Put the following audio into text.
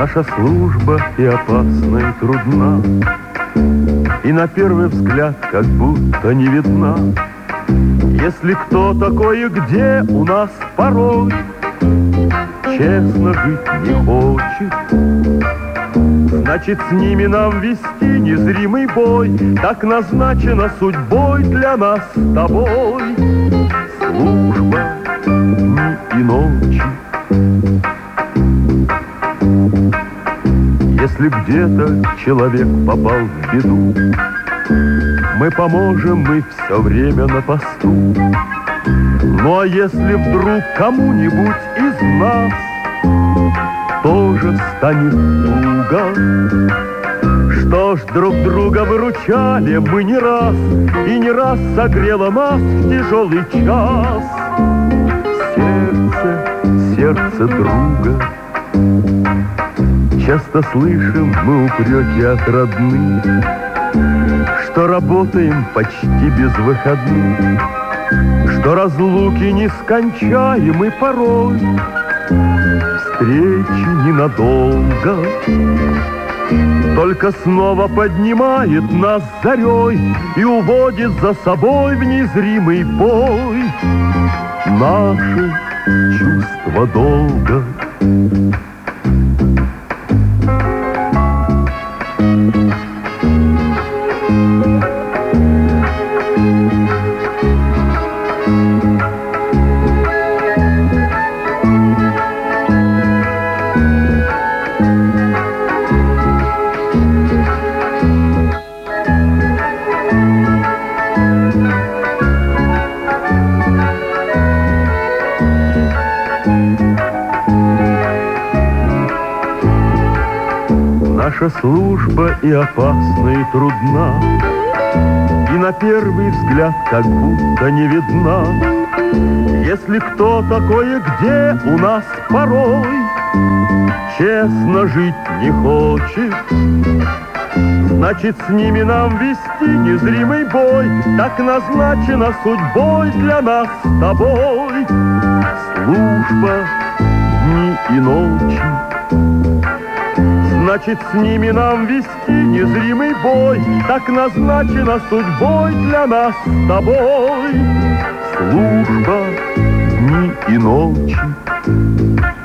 Наша служба и опасна, и трудна, и на первый взгляд как будто не видна. Если кто такой и где у нас порой честно жить не хочет, значит, с ними нам вести незримый бой. Так назначено судьбой для нас с тобой. Служба дни и ночи. Если где-то человек попал в беду, мы поможем, мы все время на посту. Ну а если вдруг кому-нибудь из нас тоже станет туго, что ж, друг друга выручали мы не раз, и не раз согрело нас в тяжелый час сердце друга. Часто слышим мы упреки от родных, что работаем почти без выходных, что разлуки нескончаемы порой, встречи ненадолго. Только снова поднимает нас зарей и уводит за собой в незримый бой наши чувства долга. Наша служба и опасна, и трудна, и на первый взгляд как будто не видна. Если кто такой и где у нас порой честно жить не хочет, значит, с ними нам вести незримый бой. Так назначено судьбой для нас с тобой. Служба дни и ночи. Значит, с ними нам вести незримый бой. Так назначено судьбой для нас с тобой. Служба дни и ночи.